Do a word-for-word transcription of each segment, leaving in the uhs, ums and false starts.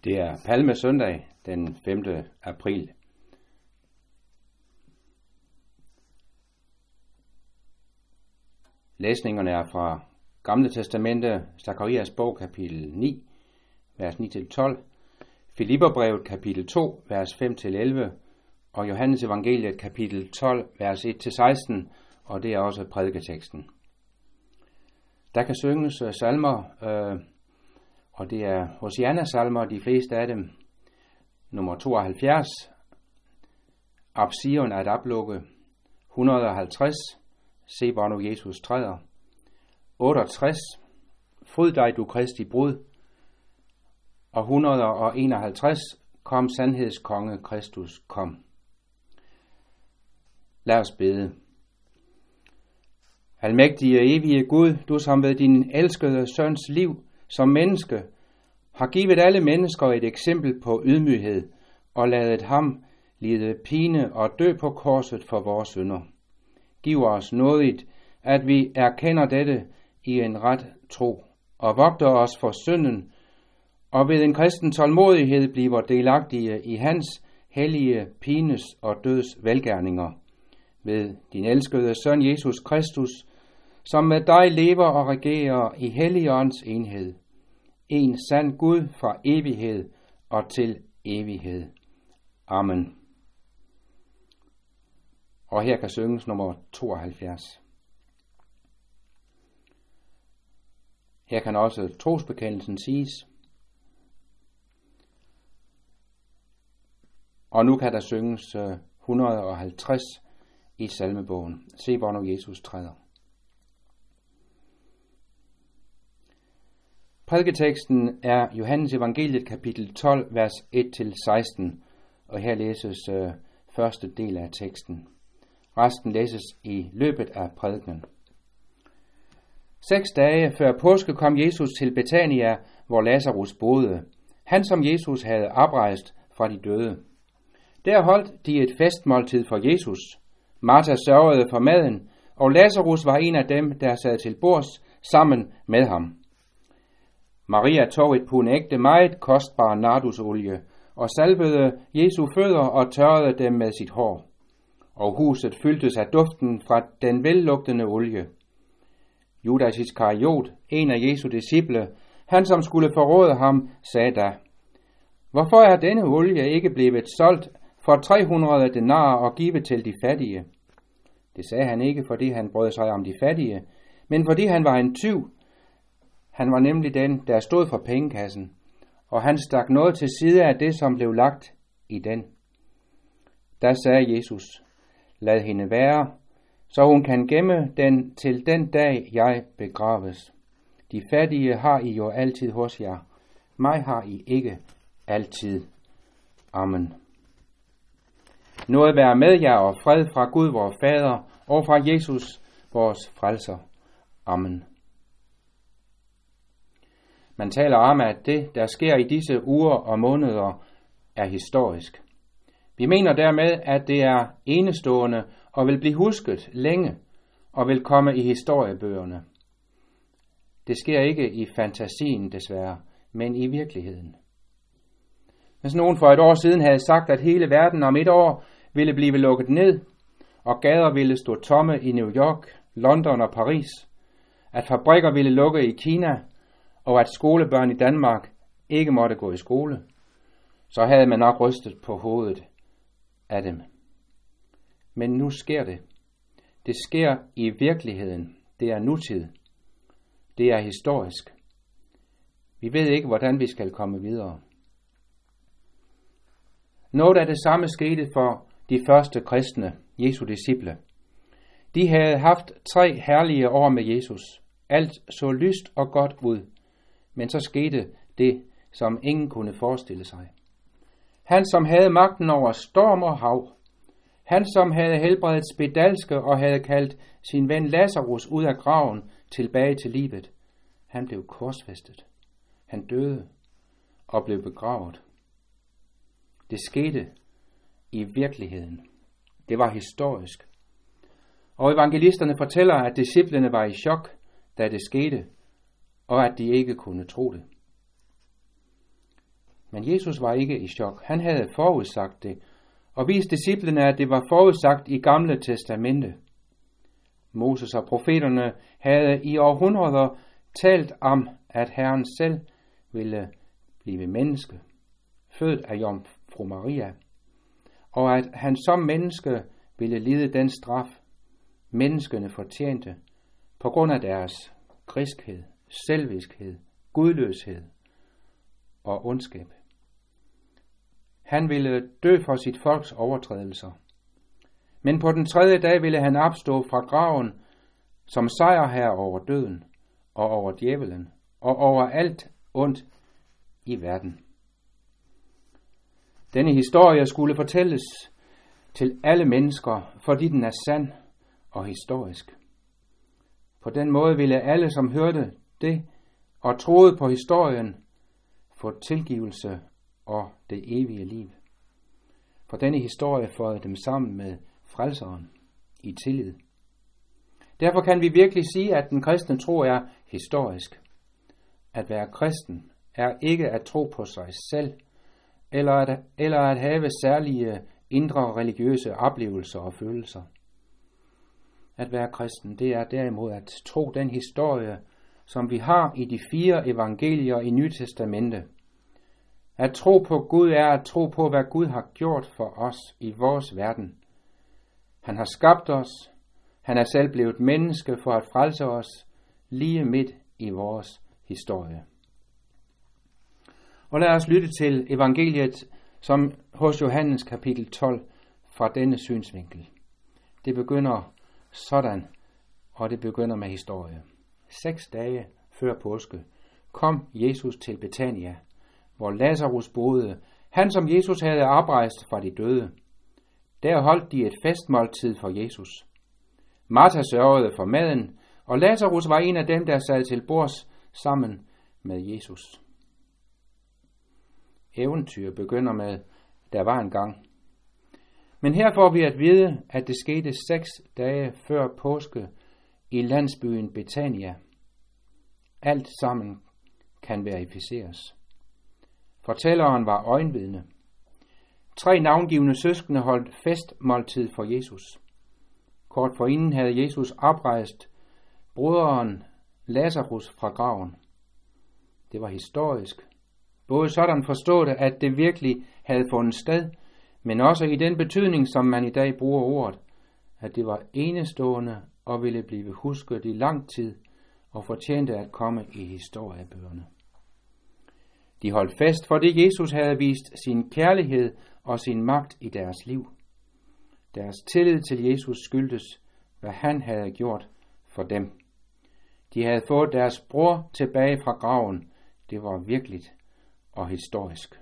Det er Palmesøndag den femte april. Læsningerne er fra Gamle Testamente, Zakarias bog, kapitel ni, vers ni til tolv, Filipperbrevet, kapitel to, vers fem til elleve, og Johannes evangeliet, kapitel tolv, vers et til seksten, og det er også prædiketeksten. Der kan synges salmer, øh, og det er Hosianna-salmer, de fleste af dem. Nummer tooghalvfjerds, Ab Sion at oplukke, et hundrede og halvtreds, Se hvor nu Jesus træder, otteogtres, Fryd dig du Kristi brud, og et hundrede og enoghalvtreds, Kom sandhedskonge Kristus, kom. Lad os bede. Almægtige evige Gud, du som ved din elskede søns liv som menneske har givet alle mennesker et eksempel på ydmyghed og ladet ham lide pine og dø på korset for vores synder. Giv os nådigt, at vi erkender dette i en ret tro og vogter os for synden, og ved en kristen tålmodighed bliver delagtige i hans hellige pines og døds velgerninger. Ved din elskede søn Jesus Kristus, som med dig lever og regerer i Helligåndens enhed. En sand Gud fra evighed og til evighed. Amen. Og her kan synges nummer tooghalvfjerds. Her kan også trosbekendelsen siges. Og nu kan der synges et hundrede og halvtreds i salmebogen. Se hvor nu Jesus træder. Prædiketeksten er Johannes evangeliet kapitel tolv, vers et til seksten, og her læses øh, første del af teksten. Resten læses i løbet af prædikenen. Seks dage før påske kom Jesus til Betania, hvor Lazarus boede, han som Jesus havde oprejst fra de døde. Der holdt de et festmåltid for Jesus. Martha sørgede for maden, og Lazarus var en af dem, der sad til bords sammen med ham. Maria tog et pund ægte meget kostbar nardusolie og salvede Jesu fødder og tørrede dem med sit hår. Og huset fyldtes af duften fra den vellugtende olie. Judas Iskariot, en af Jesu disciple, han som skulle forråde ham, sagde da: Hvorfor er denne olie ikke blevet solgt for tre hundrede denarer og givet til de fattige? Det sagde han ikke, fordi han brød sig om de fattige, men fordi han var en tyv. Han var nemlig den, der stod for pengekassen, og han stak noget til side af det, som blev lagt i den. Da sagde Jesus: Lad hende være, så hun kan gemme den til den dag, jeg begraves. De fattige har I jo altid hos jer. Mig har I ikke altid. Amen. Noget være med jer og fred fra Gud, vor Fader, og fra Jesus, vores frelser. Amen. Man taler om, at det, der sker i disse uger og måneder, er historisk. Vi mener dermed, at det er enestående og vil blive husket længe og vil komme i historiebøgerne. Det sker ikke i fantasien desværre, men i virkeligheden. Hvis nogen for et år siden havde sagt, at hele verden om et år ville blive lukket ned, og gader ville stå tomme i New York, London og Paris, at fabrikker ville lukke i Kina, og at skolebørn i Danmark ikke måtte gå i skole, så havde man nok rystet på hovedet af dem. Men nu sker det. Det sker i virkeligheden. Det er nutid. Det er historisk. Vi ved ikke, hvordan vi skal komme videre. Noget af det samme skete for de første kristne, Jesu disciple. De havde haft tre herlige år med Jesus. Alt så lyst og godt ud. Men så skete det, som ingen kunne forestille sig. Han, som havde magten over storm og hav. Han, som havde helbredet spedalske og havde kaldt sin ven Lazarus ud af graven tilbage til livet. Han blev korsfæstet. Han døde og blev begravet. Det skete i virkeligheden. Det var historisk. Og evangelisterne fortæller, at disciplene var i chok, da det skete, og at de ikke kunne tro det. Men Jesus var ikke i chok. Han havde forudsagt det, og viste disciplene, at det var forudsagt i Gamle Testamente. Moses og profeterne havde i århundreder talt om, at Herren selv ville blive menneske, født af Jomfru Maria, og at han som menneske ville lide den straf, menneskene fortjente, på grund af deres griskhed, selviskhed, gudløshed og ondskab. Han ville dø for sit folks overtrædelser. Men på den tredje dag ville han opstå fra graven som sejrherre over døden og over djævelen og over alt ondt i verden. Denne historie skulle fortælles til alle mennesker, fordi den er sand og historisk. På den måde ville alle, som hørte det og troede på historien, få tilgivelse og det evige liv. For denne historie føjede dem sammen med frelseren i tillid. Derfor kan vi virkelig sige, at den kristne tro er historisk. At være kristen er ikke at tro på sig selv, eller at, eller at have særlige indre religiøse oplevelser og følelser. At være kristen, det er derimod at tro den historie, som vi har i de fire evangelier i Nye Testamente. At tro på Gud er at tro på, hvad Gud har gjort for os i vores verden. Han har skabt os. Han er selv blevet menneske for at frelse os lige midt i vores historie. Og lad os lytte til evangeliet, som hos Johannes kapitel tolv fra denne synsvinkel. Det begynder sådan, og det begynder med historie. Seks dage før påske kom Jesus til Betania, hvor Lazarus boede, han som Jesus havde oprejst fra de døde. Der holdt de et festmåltid for Jesus. Martha sørgede for maden, og Lazarus var en af dem, der sad til bords sammen med Jesus. Eventyr begynder med, der var en gang. Men her får vi at vide, at det skete seks dage før påske i landsbyen Betania. Alt sammen kan verificeres. Fortælleren var øjenvidne. Tre navngivne søskende holdt festmåltid for Jesus. Kort forinden havde Jesus oprejst broderen Lazarus fra graven. Det var historisk. Både sådan forstået, at det virkelig havde fundet sted, men også i den betydning, som man i dag bruger ordet, at det var enestående og ville blive husket i lang tid og fortjente at komme i historiebøgerne. De holdt fest, fordi Jesus havde vist sin kærlighed og sin magt i deres liv. Deres tillid til Jesus skyldtes, hvad han havde gjort for dem. De havde fået deres bror tilbage fra graven. Det var virkeligt og historisk.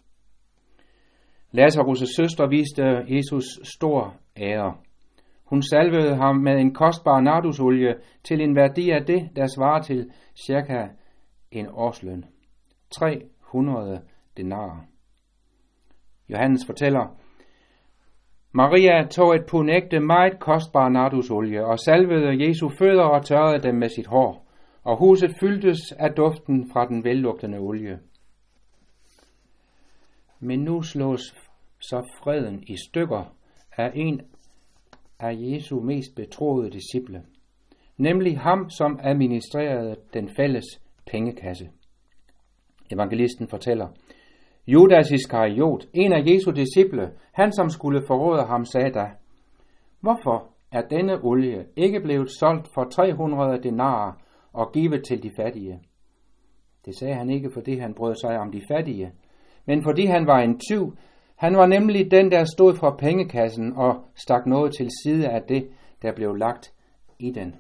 Lazarus' søster viste Jesus stor ære. Hun salvede ham med en kostbar nardusolie til en værdi af det, der svarer til cirka en årsløn. tre hundrede denarer. Johannes fortæller, Maria tog et pund ægte, meget kostbar nardusolie og salvede Jesu fødder og tørrede dem med sit hår, og huset fyldtes af duften fra den vellugtende olie. Men nu slås så freden i stykker af en af Jesu mest betroede disciple, nemlig ham, som administrerede den fælles pengekasse. Evangelisten fortæller, Judas Iskariot, en af Jesu disciple, han som skulle forråde ham, sagde da, hvorfor er denne olie ikke blevet solgt for tre hundrede denarer og givet til de fattige? Det sagde han ikke, fordi han brød sig om de fattige, men fordi han var en tyv. Han var nemlig den, der stod for pengekassen og stak noget til side af det, der blev lagt i den.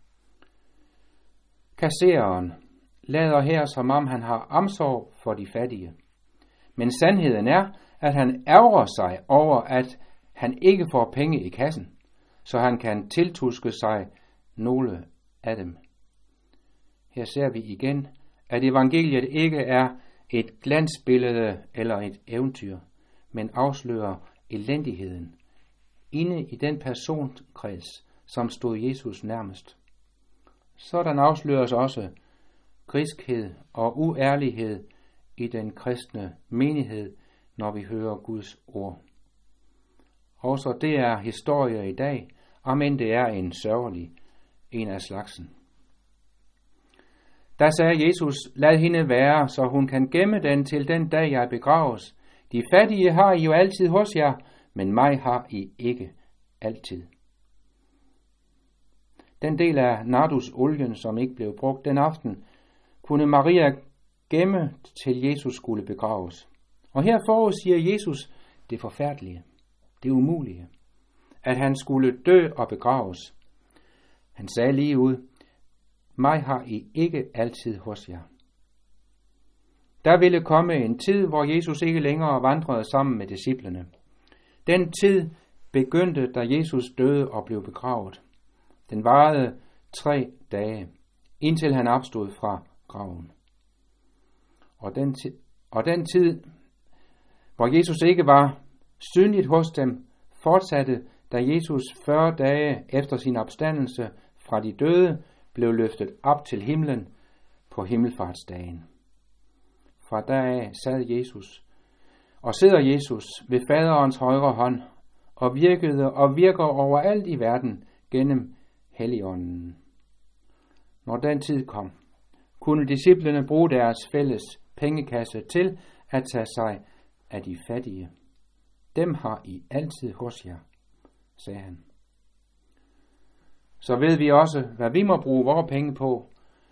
Kassereren lader her, som om han har omsorg for de fattige. Men sandheden er, at han ærger sig over, at han ikke får penge i kassen, så han kan tiltuske sig nogle af dem. Her ser vi igen, at evangeliet ikke er et glansbillede eller et eventyr, men afslører elendigheden inde i den personkreds, som stod Jesus nærmest. Sådan afsløres også griskhed og uærlighed i den kristne menighed, når vi hører Guds ord. Også det er historie i dag, omend det er en sørgelig en af slagsen. Der sagde Jesus, lad hende være, så hun kan gemme den til den dag, jeg begraves. De fattige har I jo altid hos jer, men mig har I ikke altid. Den del af nardusolien, som ikke blev brugt den aften, kunne Maria gemme til Jesus skulle begraves. Og her forudsiger Jesus det forfærdelige, det umulige, at han skulle dø og begraves. Han sagde lige ud, mig har I ikke altid hos jer. Der ville komme en tid, hvor Jesus ikke længere vandrede sammen med disciplene. Den tid begyndte, da Jesus døde og blev begravet. Den varede tre dage, indtil han opstod fra graven. Og den, ti- og den tid, hvor Jesus ikke var synligt hos dem, fortsatte, da Jesus fyrre dage efter sin opstandelse fra de døde blev løftet op til himlen på himmelfartsdagen. Fra deraf sad Jesus og sidder Jesus ved faderens højre hånd og virkede og virker overalt i verden gennem Helligånden. Når den tid kom, kunne disciplene bruge deres fælles pengekasse til at tage sig af de fattige. Dem har I altid hos jer, sagde han. Så ved vi også, hvad vi må bruge vores penge på.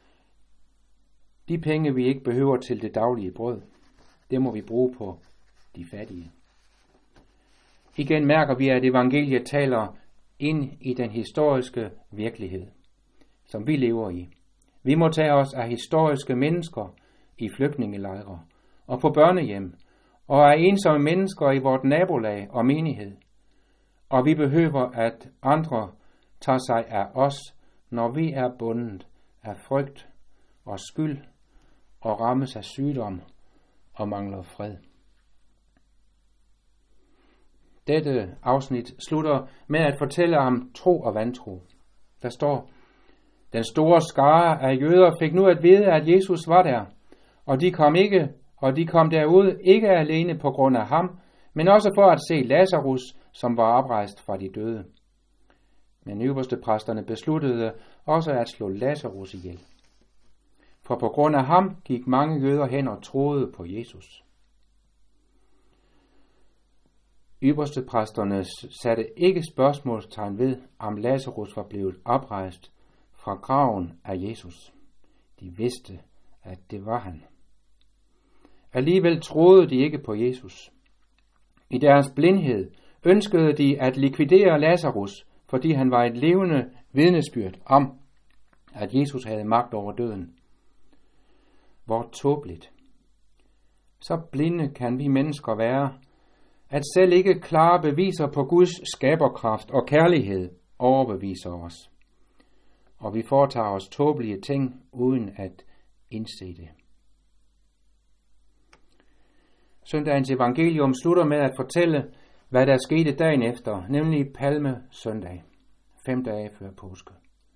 De penge, vi ikke behøver til det daglige brød, det må vi bruge på de fattige. Igen mærker vi, at evangeliet taler ind i den historiske virkelighed, som vi lever i. Vi må tage os af historiske mennesker i flygtningelejre og på børnehjem, og af ensomme mennesker i vort nabolag og menighed. Og vi behøver, at andre tager sig af os, når vi er bundet af frygt og skyld og rammes af sygdom og mangler fred. Dette afsnit slutter med at fortælle om tro og vantro. Der står, den store skare af jøder fik nu at vide, at Jesus var der, og de kom ikke, og de kom derud ikke alene på grund af ham, men også for at se Lazarus, som var oprejst fra de døde. Men øverstepræsterne besluttede også at slå Lazarus ihjel. For på grund af ham gik mange jøder hen og troede på Jesus. Øverstepræsterne satte ikke spørgsmålstegn ved, om Lazarus var blevet oprejst fra graven af Jesus. De vidste, at det var han. Alligevel troede de ikke på Jesus. I deres blindhed ønskede de at likvidere Lazarus, fordi han var et levende vidnesbyrd om, at Jesus havde magt over døden. Hvor tåbeligt. Så blinde kan vi mennesker være, at selv ikke klare beviser på Guds skaberkraft og kærlighed overbeviser os. Og vi foretager os tåbelige ting uden at indse det. Søndagens evangelium slutter med at fortælle, hvad der skete dagen efter, nemlig Palme søndag, fem dage før påske.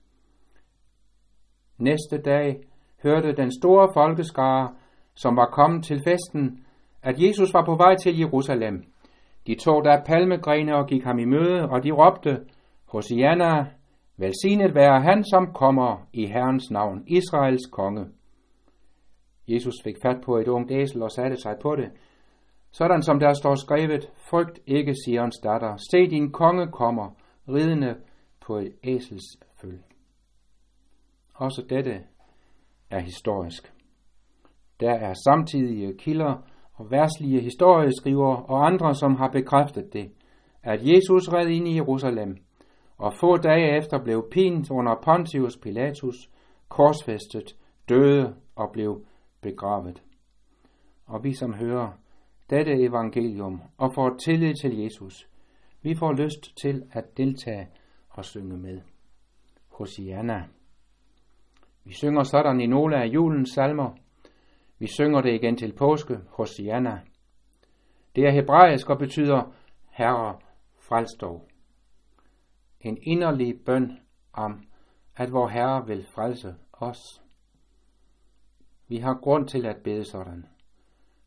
Næste dag hørte den store folkeskare, som var kommet til festen, at Jesus var på vej til Jerusalem. De tog der palmegrene og gik ham i møde, og de råbte, Hosianna, velsignet være han, som kommer i Herrens navn, Israels konge. Jesus fik fat på et ungt æsel og satte sig på det, sådan som der står skrevet, frygt ikke, Sions datter, se din konge kommer, ridende på et æsels føl. Også dette er historisk. Der er samtidige kilder og verslige historieskrivere og andre, som har bekræftet det, at Jesus red ind i Jerusalem, og få dage efter blev pint under Pontius Pilatus, korsfæstet, døde og blev begravet. Og vi som hører dette evangelium og får tillid til Jesus, vi får lyst til at deltage og synge med. Hosianna. Vi synger sådan i nogle af julens salmer. Vi synger det igen til påske, Hosianna. Det er hebraisk og betyder Herre, frels dog. En inderlig bøn om, at vor Herre vil frelse os. Vi har grund til at bede sådan.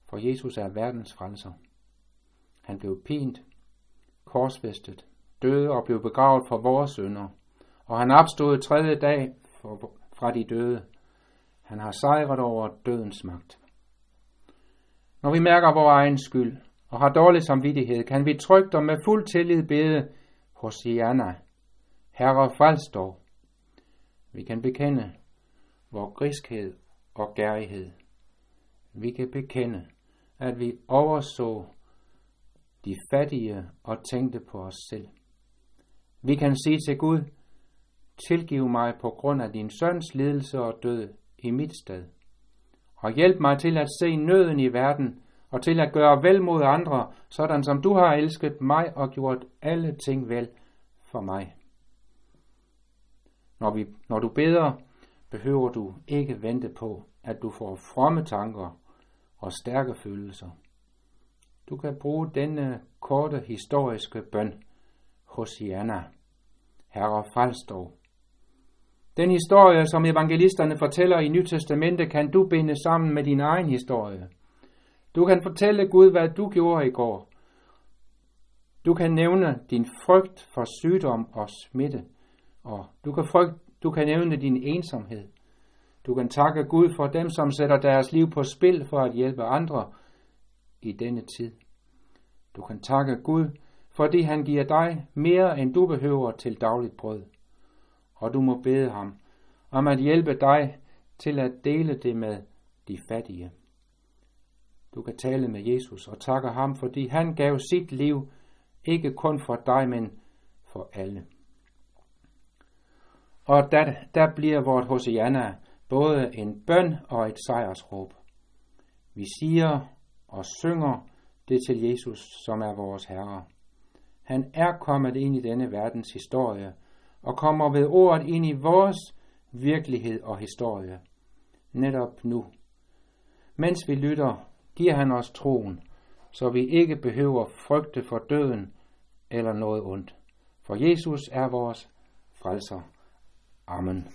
For Jesus er verdens frelser. Han blev pint, korsfæstet, døde og blev begravet for vores synder. Og han opstod tredje dag for, fra de døde. Han har sejret over dødens magt. Når vi mærker vores egen skyld og har dårlig samvittighed, kan vi trygt og med fuld tillid bede Hosianna, Herre frels dog. Vi kan bekende vor griskhed og gærighed. Vi kan bekende, at vi overså de fattige og tænkte på os selv. Vi kan sige til Gud, tilgiv mig på grund af din søns lidelse og død i mit sted, og hjælp mig til at se nøden i verden og til at gøre vel mod andre, sådan som du har elsket mig og gjort alle ting vel for mig. Når, vi, når du beder, behøver du ikke vente på, at du får fromme tanker og stærke følelser. Du kan bruge denne korte historiske bøn, Hosianna, Herre frels dog. Den historie, som evangelisterne fortæller i Nyt Testamente, kan du binde sammen med din egen historie. Du kan fortælle Gud, hvad du gjorde i går. Du kan nævne din frygt for sygdom og smitte, og du kan, frygt, du kan nævne din ensomhed. Du kan takke Gud for dem, som sætter deres liv på spil for at hjælpe andre i denne tid. Du kan takke Gud, fordi han giver dig mere, end du behøver til dagligt brød. Og du må bede ham om at hjælpe dig til at dele det med de fattige. Du kan tale med Jesus og takke ham, fordi han gav sit liv, ikke kun for dig, men for alle. Og der, der bliver vort Hosianna både en bøn og et sejrsråb. Vi siger og synger det til Jesus, som er vores Herre. Han er kommet ind i denne verdens historie, og kommer ved ordet ind i vores virkelighed og historie. Netop nu. Mens vi lytter, giver han os troen, så vi ikke behøver frygte for døden eller noget ondt. For Jesus er vores frelser. Amen.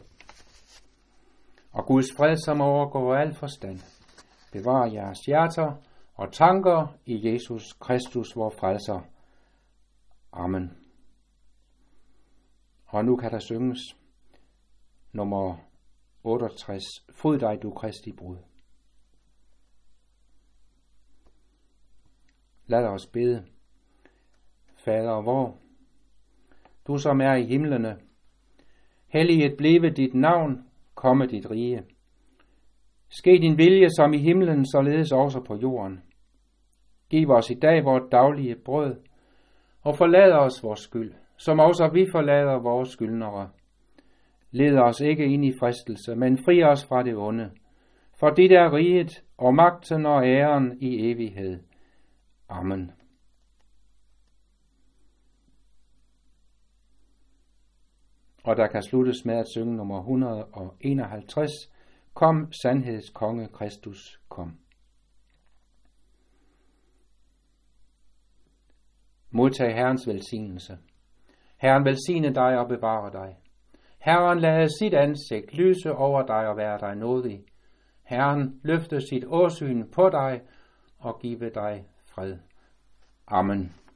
Og Guds fred, som overgår al forstand, bevarer jeres hjerter og tanker i Jesus Kristus, vor frelser. Amen. Og nu kan der synges nummer otteogtres. Fryd dig, du Kristi brud. Lad os bede. Fader vor, du som er i himlene, helliget blive dit navn, komme dit rige. Ske din vilje som i himlen, således også på jorden. Giv os i dag vort daglige brød, og forlad os vores skyld, som også vi forlader vores skyldnere. Led os ikke ind i fristelse, men fri os fra det onde. For dit er riget, og magten og æren i evighed. Amen. Og der kan sluttes med at synge nummer et hundrede og enoghalvtreds. Kom, sandheds konge Kristus, kom. Modtag Herrens velsignelse. Herren velsigne dig og bevare dig. Herren lade sit ansigt lyse over dig og være dig nådig. Herren løfte sit åsyn på dig og give dig fred. Amen.